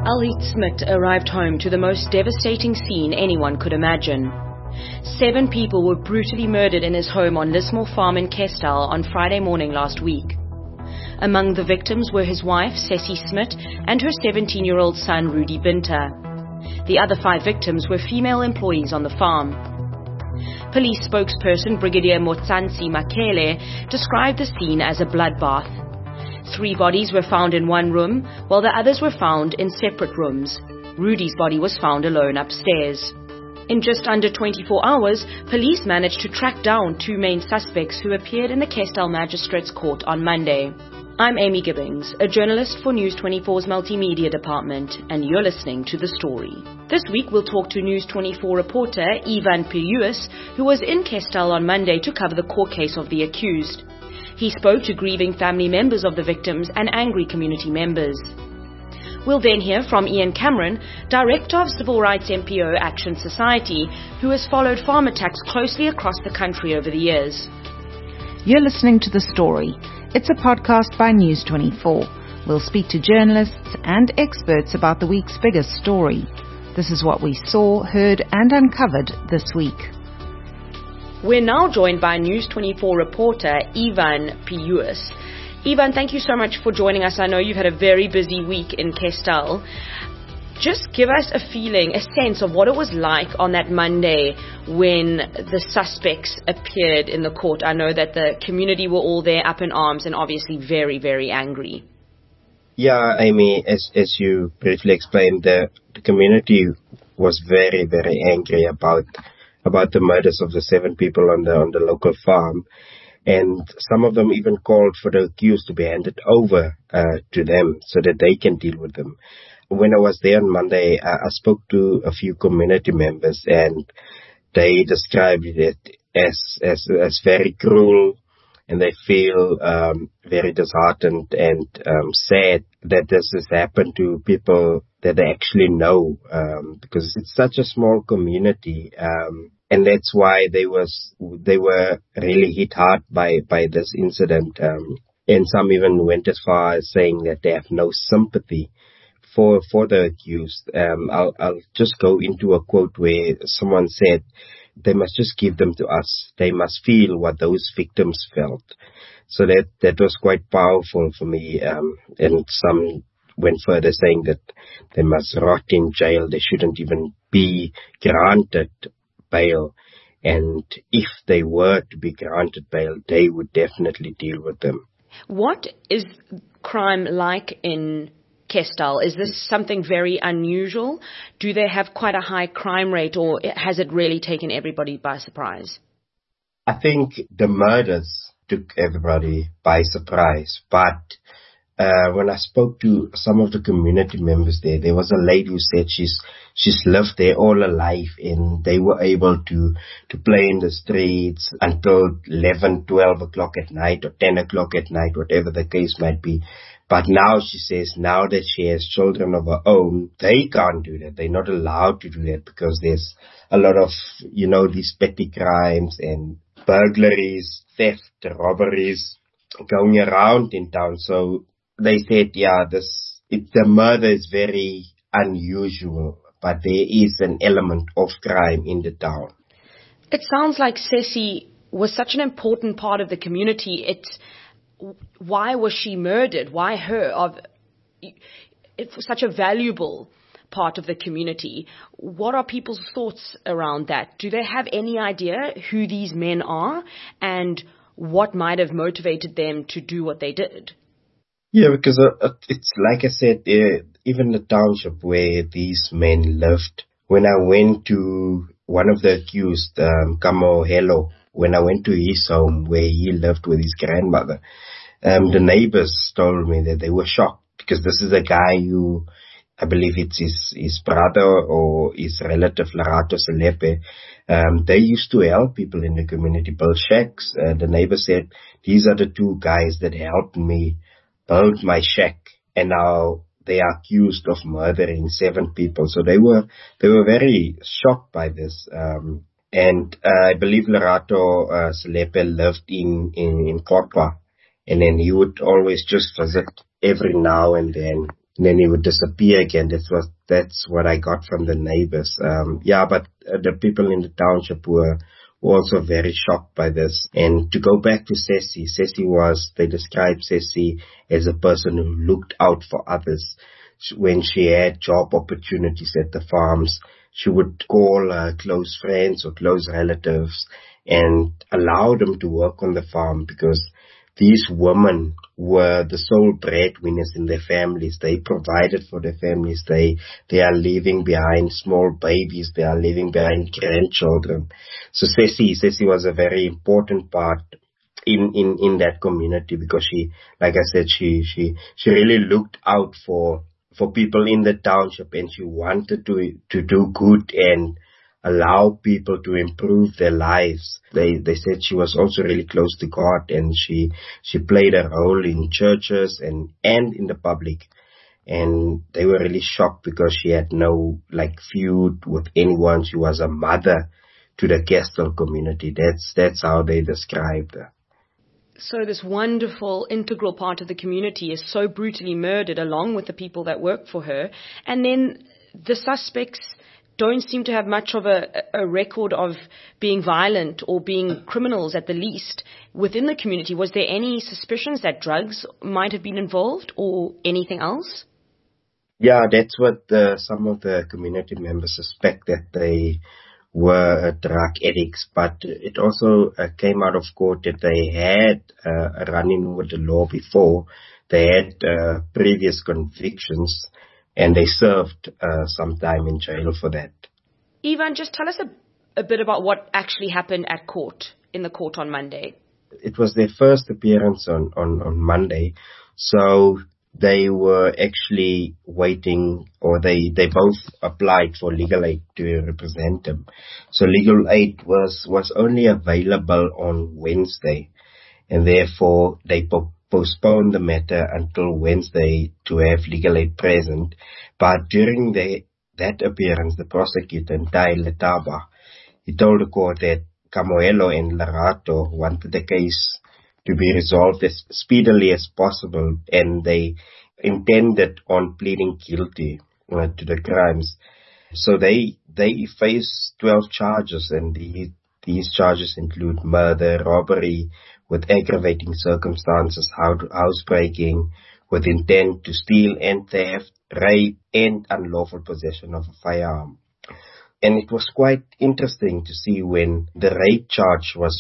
Alried Smit arrived home to the most devastating scene anyone could imagine. 7 people were brutally murdered in his home on Lismore Farm in Kestal on Friday morning last week. Among the victims were his wife, Ceci Smit, and her 17-year-old son, Rudy Binter. The other 5 victims were female employees on the farm. Police spokesperson Brigadier Motsansi Makele described the scene as a bloodbath. 3 bodies were found in one room, while the others were found in separate rooms. Rudy's body was found alone upstairs. In just under 24 hours, police managed to track down 2 main suspects who appeared in the Kestal Magistrates Court on Monday. I'm Amy Gibbings, a journalist for News 24's Multimedia Department, and you're listening to The Story. This week we'll talk to News 24 reporter Ivan Pius, who was in Kestal on Monday to cover the court case of the accused. He spoke to grieving family members of the victims and angry community members. We'll then hear from Ian Cameron, Director of Civil Rights NPO Action Society, who has followed farm attacks closely across the country over the years. You're listening to The Story. It's a podcast by News 24. We'll speak to journalists and experts about the week's biggest story. This is what we saw, heard and uncovered this week. We're now joined by News 24 reporter Ivan Pius. Ivan, thank you so much for joining us. I know you've had a very busy week in Kestal. Just give us a feeling, a sense of what it was like on that Monday when the suspects appeared in the court. I know that the community were all there up in arms and obviously very, very angry. Yeah, Amy, as you briefly explained, the community was very, very angry about the murders of the 7 people on the local farm. And some of them even called for the accused to be handed over to them so that they can deal with them. When I was there on Monday, I spoke to a few community members, and they described it as very cruel, and they feel very disheartened and sad that this has happened to people that they actually know, because it's such a small community. And that's why they were really hit hard by this incident. And some even went as far as saying that they have no sympathy for the accused. I'll just go into a quote where someone said, "They must just give them to us. They must feel what those victims felt." So that was quite powerful for me. And some went further saying that they must rot in jail. They shouldn't even be granted bail, and if they were to be granted bail, they would definitely deal with them. What is crime like in Kestal? Is this something very unusual? Do they have quite a high crime rate, or has it really taken everybody by surprise? I think the murders took everybody by surprise, but when I spoke to some of the community members there was a lady who said she's lived there all her life, and they were able to play in the streets until 11, 12 o'clock at night or 10 o'clock at night, whatever the case might be. But now she says, now that she has children of her own, they can't do that. They're not allowed to do that because there's a lot of, these petty crimes and burglaries, theft, robberies going around in town. So they said, the murder is very unusual, but there is an element of crime in the town. It sounds like Ceci was such an important part of the community. Why was she murdered? Why her? It's such a valuable part of the community. What are people's thoughts around that? Do they have any idea who these men are and what might have motivated them to do what they did? Yeah, because it's like I said, even the township where these men lived, when I went to one of the accused, Kamo Hello, when I went to his home where he lived with his grandmother, the neighbors told me that they were shocked because this is a guy who, I believe it's his brother or his relative, Lerato Selepe. They used to help people in the community build shacks. The neighbor said, these are the 2 guys that helped me build my shack, and now they are accused of murdering 7 people. So they were very shocked by this. And I believe Lerato Selepe lived in Kokwa, and then he would always just visit every now and then and then he would disappear again. That's what I got from the neighbors. But the people in the township were also very shocked by this. And to go back to Ceci, they described Ceci as a person who looked out for others. When she had job opportunities at the farms, she would call close friends or close relatives and allow them to work on the farm, because these women were the sole breadwinners in their families. They provided for their families. They are leaving behind small babies. They are leaving behind grandchildren. So Ceci was a very important part in that community, because she, like I said, she really looked out for people in the township, and she wanted to do good and allow people to improve their lives. They said she was also really close to God, and she played a role in churches and in the public. And they were really shocked because she had no feud with anyone. She was a mother to the Kestell community. That's how they described her. So this wonderful, integral part of the community is so brutally murdered along with the people that work for her. And then the suspects don't seem to have much of a record of being violent or being criminals at the least within the community. Was there any suspicions that drugs might have been involved or anything else? Yeah, that's what some of the community members suspect, that they were drug addicts, but it also came out of court that they had a run-in with the law before. They had previous convictions, and they served some time in jail for that. Ivan, just tell us a bit about what actually happened at court, in the court on Monday. It was their first appearance on Monday, so they were actually waiting, or they both applied for legal aid to represent them. So legal aid was only available on Wednesday, and therefore they postponed the matter until Wednesday to have legal aid present. But during that appearance, the prosecutor, Ntai Letaba, he told the court that Kamoelo and Lerato wanted the case to be resolved as speedily as possible, and they intended on pleading guilty to the crimes. So they face 12 charges, and these charges include murder, robbery with aggravating circumstances, housebreaking with intent to steal and theft, rape, and unlawful possession of a firearm. And it was quite interesting to see when the rape charge was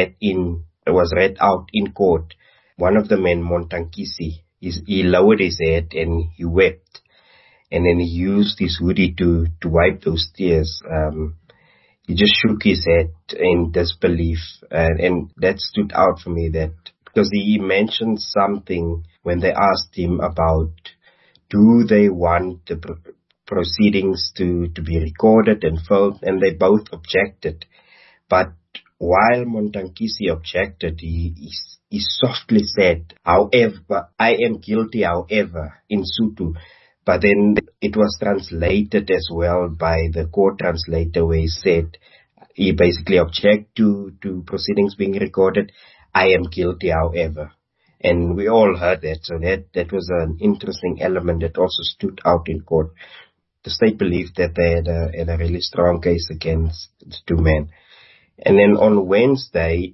read out in court. One of the men, Montankisi, he lowered his head and he wept, and then he used his hoodie to wipe those tears. He just shook his head in disbelief, and that stood out for me, that because he mentioned something when they asked him about, do they want the proceedings to be recorded and filmed, and they both objected. But while Montankisi objected, he softly said, however, I am guilty, however, in Sotho. But then it was translated as well by the court translator, where he said, he basically object to proceedings being recorded. I am guilty, however. And we all heard that. So that was an interesting element that also stood out in court. The state believed that they had a really strong case against the two men. And then on Wednesday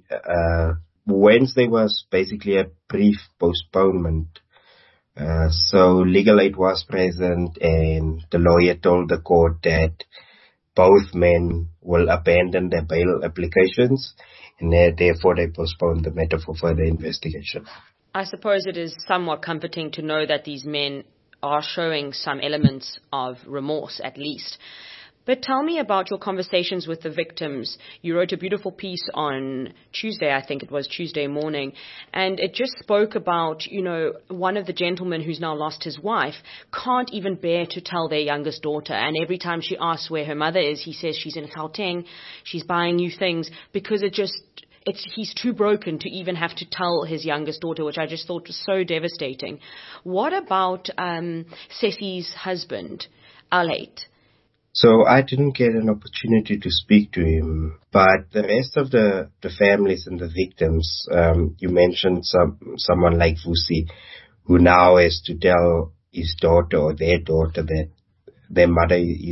was basically a brief postponement. So legal aid was present, and the lawyer told the court that both men will abandon their bail applications, and therefore they postponed the matter for further investigation. I suppose it is somewhat comforting to know that these men are showing some elements of remorse, at least. But tell me about your conversations with the victims. You wrote a beautiful piece on Tuesday, I think it was Tuesday morning, and it just spoke about, one of the gentlemen who's now lost his wife can't even bear to tell their youngest daughter. And every time she asks where her mother is, he says she's in Gauteng, she's buying new things, because he's too broken to even have to tell his youngest daughter, which I just thought was so devastating. What about Ceci's husband, Alate? So I didn't get an opportunity to speak to him, but the rest of the families and the victims, you mentioned someone like Vusi, who now has to tell his daughter or their daughter that their mother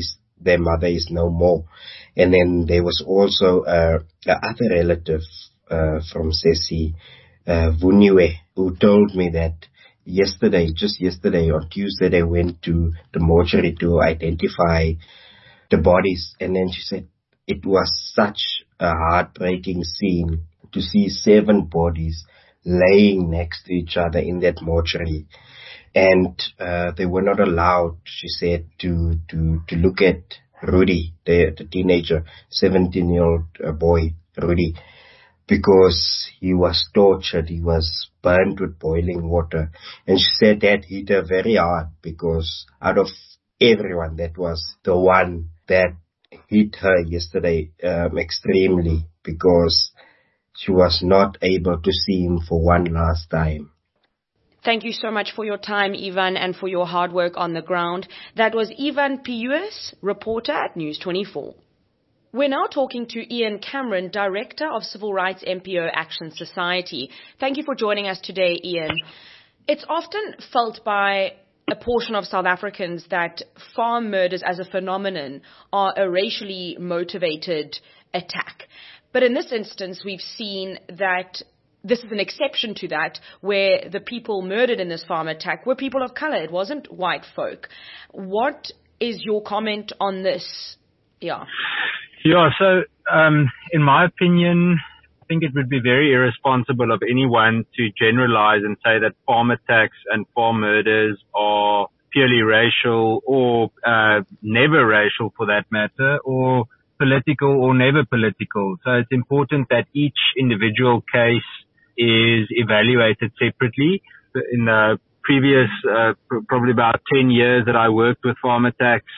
is no more. And then there was also the other relative from Sesi, Vuniwe, who told me that just yesterday, on Tuesday, they went to the mortuary to identify the bodies. And then she said it was such a heartbreaking scene to see 7 bodies laying next to each other in that mortuary. And they were not allowed, she said, to look at Rudy, the teenager, 17-year-old boy, Rudy, because he was tortured, he was burned with boiling water. And she said that hit her very hard, because out of everyone, that was the one that hit her yesterday extremely, because she was not able to see him for one last time. Thank you so much for your time, Ivan, and for your hard work on the ground. That was Ivan Pius, reporter at News 24. We're now talking to Ian Cameron, Director of Civil Rights MPO Action Society. Thank you for joining us today, Ian. It's often felt by a portion of South Africans that farm murders as a phenomenon are a racially motivated attack. But in this instance, we've seen that this is an exception to that, where the people murdered in this farm attack were people of color. It wasn't white folk. What is your comment on this? Yeah, so in my opinion, I think it would be very irresponsible of anyone to generalize and say that farm attacks and farm murders are purely racial or never racial for that matter, or political or never political. So it's important that each individual case is evaluated separately. In the previous, probably about 10 years that I worked with farm attacks,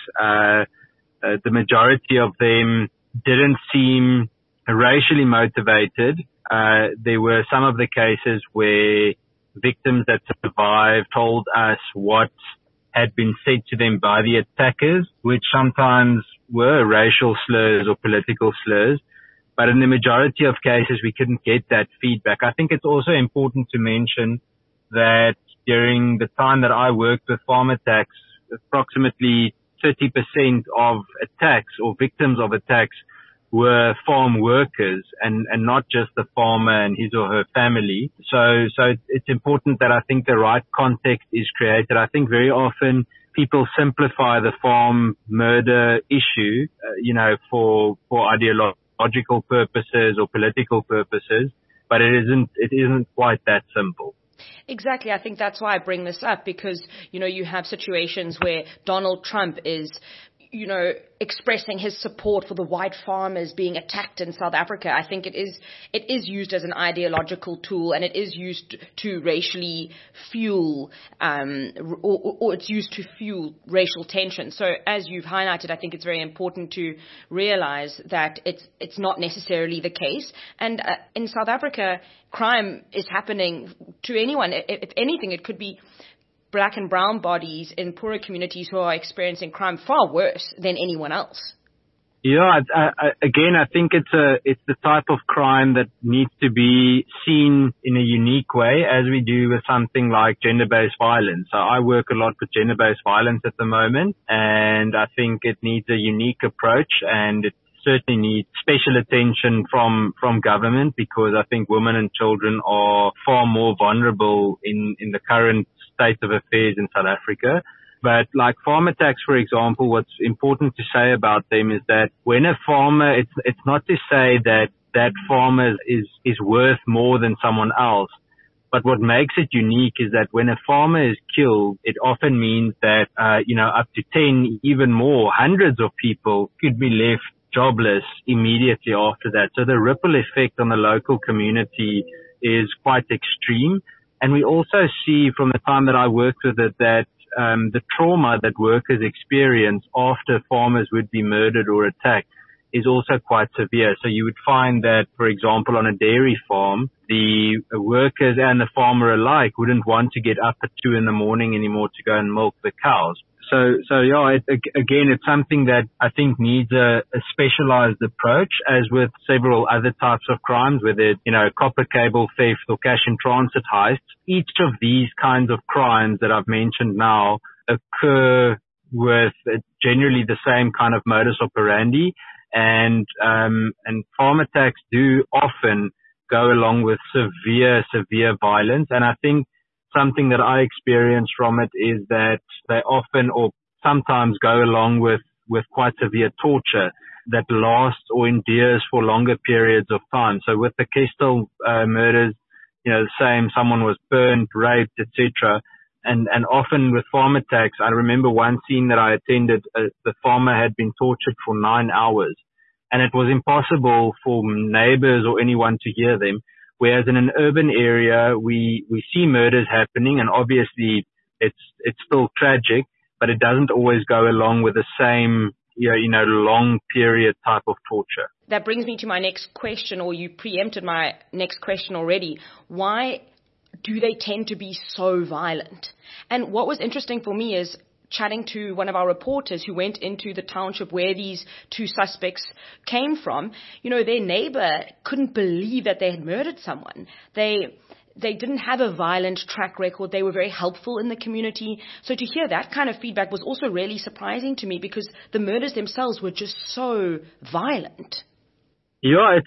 the majority of them didn't seem racially motivated. There were some of the cases where victims that survived told us what had been said to them by the attackers, which sometimes were racial slurs or political slurs. But in the majority of cases, we couldn't get that feedback. I think it's also important to mention that during the time that I worked with farm attacks, approximately 30% of attacks or victims of attacks were farm workers and not just the farmer and his or her family. So it's important that I think the right context is created. I think very often people simplify the farm murder issue, for ideological purposes or political purposes, but it isn't quite that simple. Exactly. I think that's why I bring this up, because, you have situations where Donald Trump is, expressing his support for the white farmers being attacked in South Africa. I think it is used as an ideological tool, and it is used to racially fuel, or it's used to fuel racial tension. So as you've highlighted, I think it's very important to realize that it's not necessarily the case. And in South Africa, crime is happening to anyone. If anything, it could be black and brown bodies in poorer communities who are experiencing crime far worse than anyone else. Yeah, again, I think it's the type of crime that needs to be seen in a unique way, as we do with something like gender-based violence. So I work a lot with gender-based violence at the moment, and I think it needs a unique approach, and it certainly needs special attention from government, because I think women and children are far more vulnerable in the current state of affairs in South Africa. But like farm attacks, for example, what's important to say about them is that when a farmer, it's not to say that farmer is worth more than someone else. But what makes it unique is that when a farmer is killed, it often means that, up to 10, even more, hundreds of people could be left jobless immediately after that. So the ripple effect on the local community is quite extreme. And we also see from the time that I worked with it that the trauma that workers experience after farmers would be murdered or attacked is also quite severe. So you would find that, for example, on a dairy farm, the workers and the farmer alike wouldn't want to get up at 2 a.m. anymore to go and milk the cows. So yeah, again, it's something that I think needs a specialized approach, as with several other types of crimes, whether it's, copper cable theft or cash in transit heists. Each of these kinds of crimes that I've mentioned now occur with generally the same kind of modus operandi, and farm attacks do often go along with severe violence. And I think something that I experience from it is that they often or sometimes go along with quite severe torture that lasts or endures for longer periods of time. So with the Kestell murders, the same, someone was burned, raped, etc. And often with farm attacks, I remember one scene that I attended, the farmer had been tortured for 9 hours, and it was impossible for neighbors or anyone to hear them. Whereas in an urban area, we see murders happening, and obviously it's still tragic, but it doesn't always go along with the same, long period type of torture. That brings me to my next question, or you preempted my next question already. Why do they tend to be so violent? And what was interesting for me is chatting to one of our reporters who went into the township where these two suspects came from. Their neighbor couldn't believe that they had murdered someone. They didn't have a violent track record. They were very helpful in the community. So to hear that kind of feedback was also really surprising to me, because the murders themselves were just so violent. Yeah,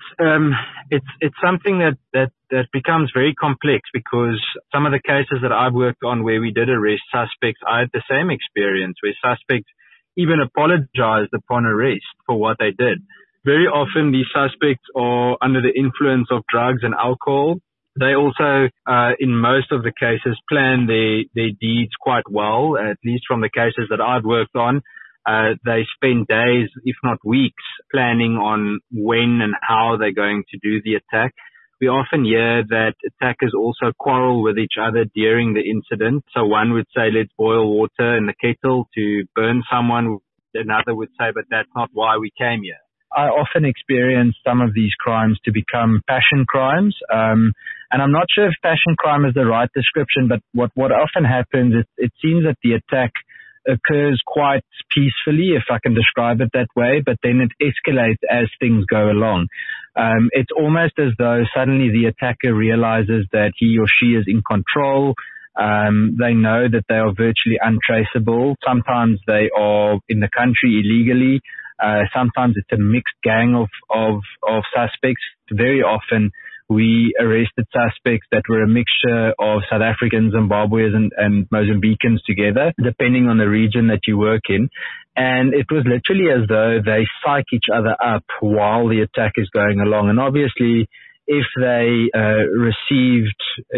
it's something that becomes very complex, because some of the cases that I've worked on where we did arrest suspects, I had the same experience where suspects even apologized upon arrest for what they did. Very often these suspects are under the influence of drugs and alcohol. They also, in most of the cases, plan their deeds quite well, at least from the cases that I've worked on. They spend days, if not weeks, planning on when and how they're going to do the attack. We often hear that attackers also quarrel with each other during the incident. So one would say, let's boil water in the kettle to burn someone. Another would say, but that's not why we came here. I often experience some of these crimes to become passion crimes. And I'm not sure if passion crime is the right description, but what often happens, it seems that the attack occurs quite peacefully, if I can describe it that way, but then it escalates as things go along. It's almost as though suddenly the attacker realizes that he or she is in control. They know that they are virtually untraceable. Sometimes they are in the country illegally. Sometimes it's a mixed gang of suspects. Very often we arrested suspects that were a mixture of South Africans, Zimbabweans, and Mozambicans together, depending on the region that you work in. And it was literally as though they psych each other up while the attack is going along. And obviously, if they received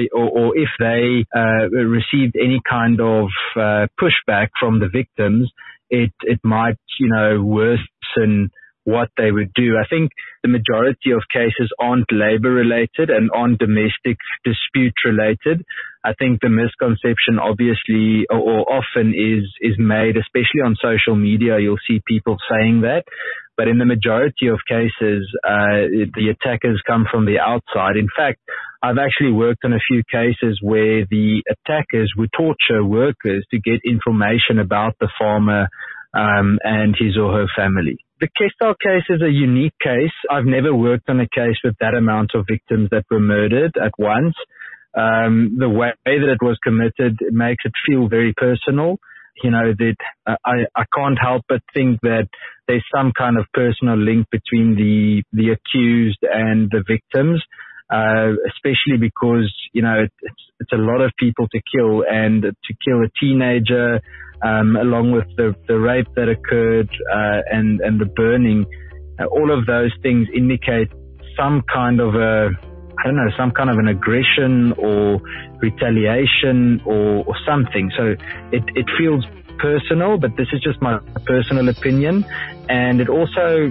any kind of pushback from the victims, it might, worsen what they would do. I think the majority of cases aren't labor related and aren't domestic dispute related. I think the misconception obviously or often is made, especially on social media, you'll see people saying that. But in the majority of cases, the attackers come from the outside. In fact, I've actually worked on a few cases where the attackers would torture workers to get information about the farmer and his or her family. The Kestell case is a unique case. I've never worked on a case with that amount of victims that were murdered at once. The way that it was committed makes it feel very personal. That I can't help but think that there's some kind of personal link between the accused and the victims, especially because, it's a lot of people to kill, and to kill a teenager, along with the rape that occurred, and the burning, all of those things indicate some kind of an aggression or retaliation or something. So it feels personal, but this is just my personal opinion. And it also,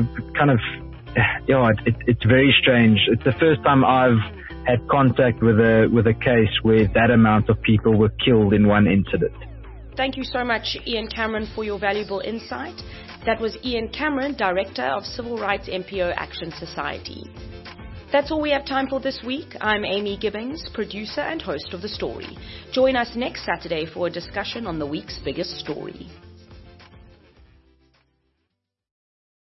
it's very strange. It's the first time I've had contact with a case where that amount of people were killed in one incident. Thank you so much, Ian Cameron, for your valuable insight. That was Ian Cameron, Director of Civil Rights MPO Action Society. That's all we have time for this week. I'm Amy Gibbings, producer and host of The Story. Join us next Saturday for a discussion on the week's biggest story.